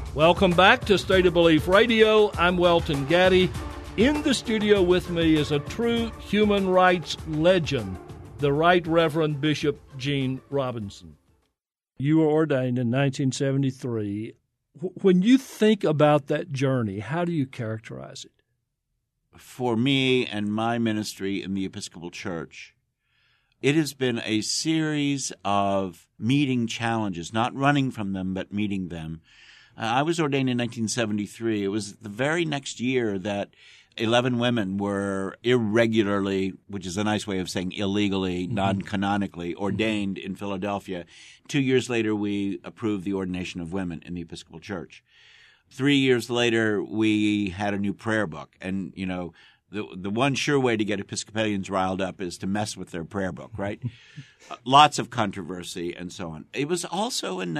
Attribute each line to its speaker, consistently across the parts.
Speaker 1: Welcome back to State of Belief Radio. I'm Welton Gaddy. In the studio with me is a true human rights legend, the Right Reverend Bishop Gene Robinson. You were ordained in 1973. When you think about that journey, how do you characterize it?
Speaker 2: For me and my ministry in the Episcopal Church, it has been a series of meeting challenges, not running from them, but meeting them. I was ordained in 1973. It was the very next year that 11 women were irregularly, which is a nice way of saying illegally, non-canonically, ordained in Philadelphia. 2 years later, we approved the ordination of women in the Episcopal Church. 3 years later, we had a new prayer book. And, you know, the one sure way to get Episcopalians riled up is to mess with their prayer book, right? Lots of controversy and so on. It was also in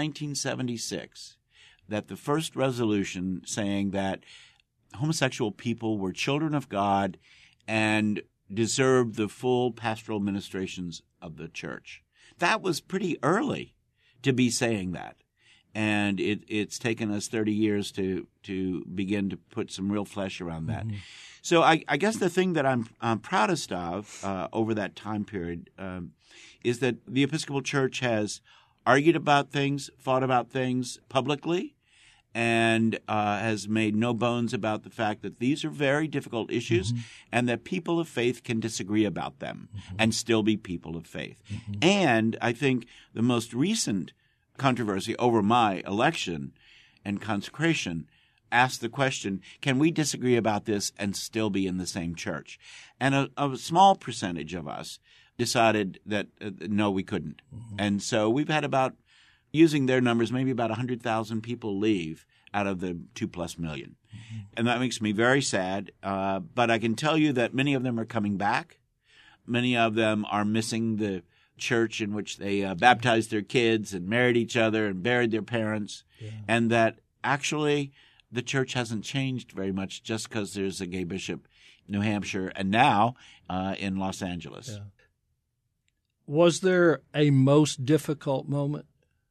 Speaker 2: 1976 that the first resolution saying that homosexual people were children of God and deserved the full pastoral ministrations of the church. That was pretty early to be saying that. And it's taken us 30 years to begin to put some real flesh around that. Mm-hmm. So I guess the thing that I'm proudest of over that time period is that the Episcopal Church has argued about things, fought about things publicly, and has made no bones about the fact that these are very difficult issues and that people of faith can disagree about them and still be people of faith. And I think the most recent controversy over my election and consecration asked the question, can we disagree about this and still be in the same church? And a small percentage of us decided that no, we couldn't. And so we've had about, using their numbers, maybe about 100,000 people leave out of the 2+ million. And that makes me very sad. But I can tell you that many of them are coming back. Many of them are missing the church in which they baptized their kids and married each other and buried their parents. Yeah. And that actually the church hasn't changed very much just because there's a gay bishop in New Hampshire and now in Los Angeles. Yeah.
Speaker 1: Was there a most difficult moment?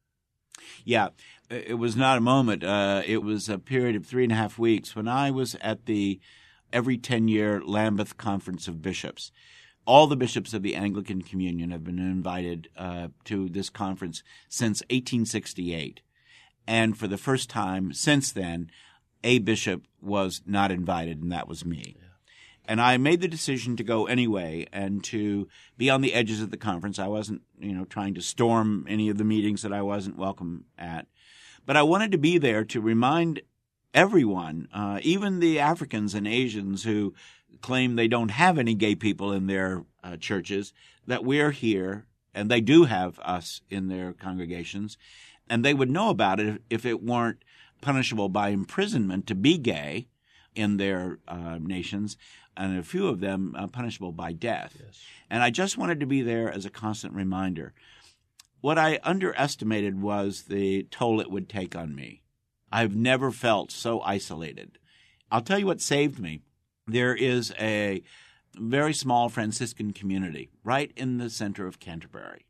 Speaker 2: Yeah, it was not a moment. It was a period of 3.5 weeks when I was at the every 10-year Lambeth Conference of Bishops. All the bishops of the Anglican Communion have been invited to this conference since 1868. And for the first time since then, a bishop was not invited, and that was me. Yeah. And I made the decision to go anyway and to be on the edges of the conference. I wasn't, trying to storm any of the meetings that I wasn't welcome at. But I wanted to be there to remind everyone, even the Africans and Asians who claim they don't have any gay people in their churches, that we're here, and they do have us in their congregations, and they would know about it if it weren't punishable by imprisonment to be gay in their nations, and a few of them punishable by death. Yes. And I just wanted to be there as a constant reminder. What I underestimated was the toll it would take on me. I've never felt so isolated. I'll tell you what saved me. There is a very small Franciscan community right in the center of Canterbury.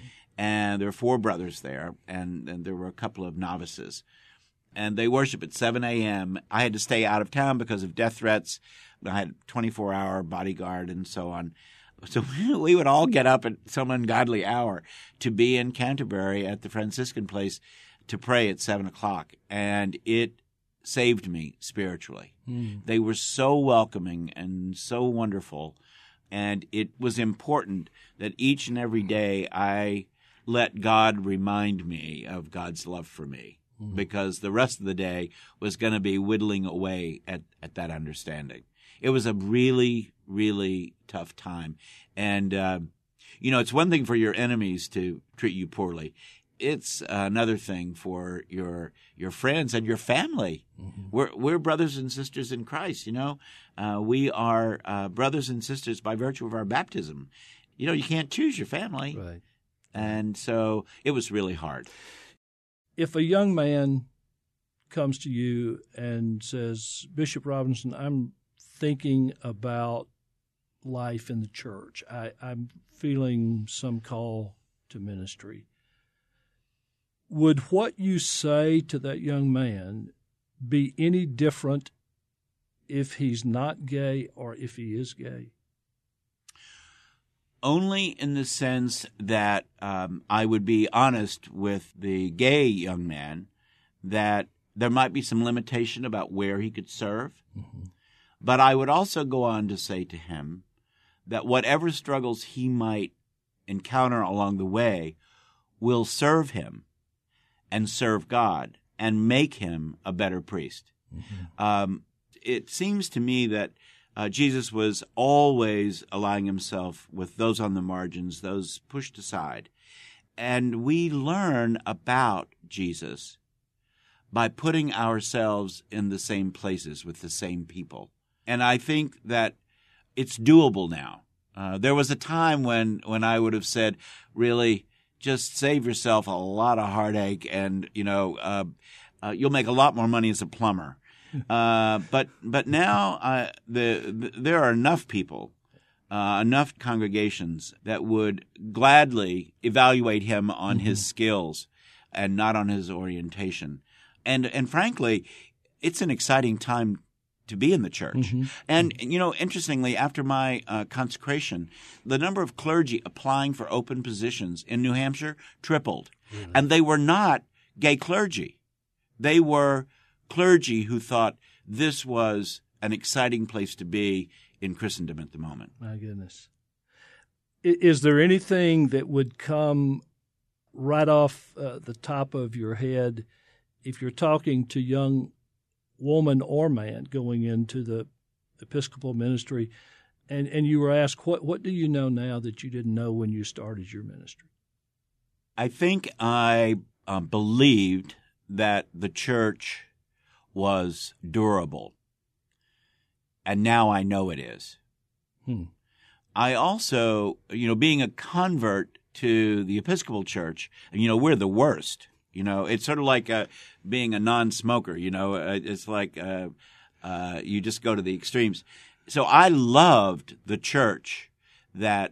Speaker 2: And there are 4 brothers there, and there were a couple of novices. And they worship at 7 a.m. I had to stay out of town because of death threats. I had a 24-hour bodyguard and so on. So we would all get up at some ungodly hour to be in Canterbury at the Franciscan place to pray at 7 o'clock. And it saved me spiritually. They were so welcoming and so wonderful. And it was important that each and every day I let God remind me of God's love for me, because the rest of the day was going to be whittling away at that understanding. It was a really, really tough time. And, it's one thing for your enemies to treat you poorly. It's another thing for your friends and your family. We're brothers and sisters in Christ, We are brothers and sisters by virtue of our baptism. You can't choose your family.
Speaker 1: Right.
Speaker 2: And so it was really hard.
Speaker 1: If a young man comes to you and says, Bishop Robinson, I'm thinking about life in the church. I'm feeling some call to ministry. Would what you say to that young man be any different if he's not gay or if he is gay?
Speaker 2: Only in the sense that I would be honest with the gay young man that there might be some limitation about where he could serve. Mm-hmm. But I would also go on to say to him that whatever struggles he might encounter along the way will serve him and serve God and make him a better priest. Mm-hmm. It seems to me that Jesus was always aligning himself with those on the margins, those pushed aside. And we learn about Jesus by putting ourselves in the same places with the same people. And I think that it's doable now. There was a time when I would have said, really, just save yourself a lot of heartache and, you'll make a lot more money as a plumber. But now there are enough people, enough congregations that would gladly evaluate him on mm-hmm. his skills and not on his orientation. And frankly, it's an exciting time to be in the church. Mm-hmm. And, interestingly, after my consecration, the number of clergy applying for open positions in New Hampshire tripled. Really? And they were not gay clergy. They were clergy who thought this was an exciting place to be in Christendom at the moment.
Speaker 1: My goodness. Is there anything that would come right off the top of your head if you're talking to young woman or man going into the Episcopal ministry and you were asked, what do you know now that you didn't know when you started your ministry?
Speaker 2: I think I believed that the church was durable, and now I know it is. I also, being a convert to the Episcopal Church, we're the worst. It's sort of like being a non-smoker. It's like you just go to the extremes. So I loved the church that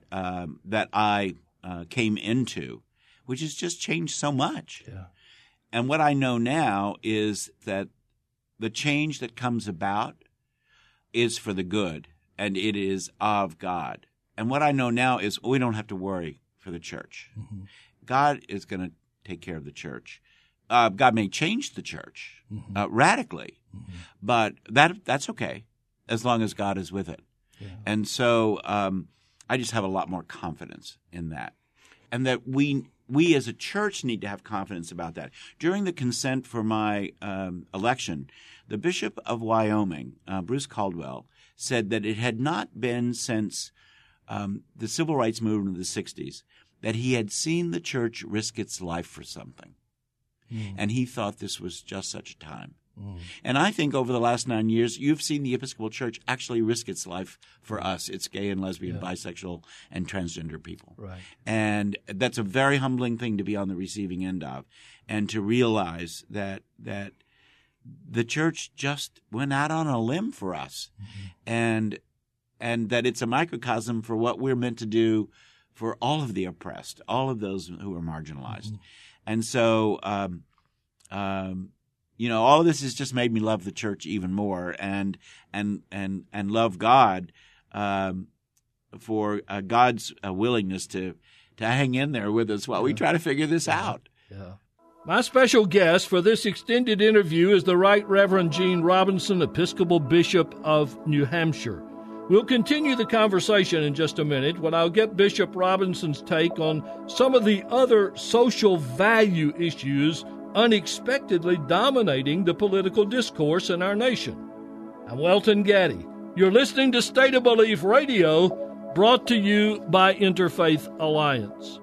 Speaker 2: I came into, which has just changed so much.
Speaker 1: Yeah.
Speaker 2: And what I know now is that the change that comes about is for the good, and it is of God. And what I know now is we don't have to worry for the church. Mm-hmm. God is going to take care of the church. God may change the church mm-hmm. Radically, mm-hmm. but that's okay as long as God is with it. Yeah. And so I just have a lot more confidence in that, and that we as a church need to have confidence about that. During the consent for my election, the Bishop of Wyoming, Bruce Caldwell, said that it had not been since the civil rights movement of the 60s that he had seen the church risk its life for something. Mm. And he thought this was just such a time. Mm. And I think over the last 9 years, you've seen the Episcopal Church actually risk its life for us. It's gay and lesbian, bisexual, and transgender people.
Speaker 1: Right.
Speaker 2: And that's a very humbling thing to be on the receiving end of, and to realize that the church just went out on a limb for us, mm-hmm. and that it's a microcosm for what we're meant to do for all of the oppressed, all of those who are marginalized. Mm-hmm. And so, all of this has just made me love the church even more, and love God for God's willingness to hang in there with us while we try to figure this out.
Speaker 1: Yeah. My special guest for this extended interview is the Right Reverend Gene Robinson, Episcopal Bishop of New Hampshire. We'll continue the conversation in just a minute when I'll get Bishop Robinson's take on some of the other social value issues unexpectedly dominating the political discourse in our nation. I'm Welton Gaddy. You're listening to State of Belief Radio, brought to you by Interfaith Alliance.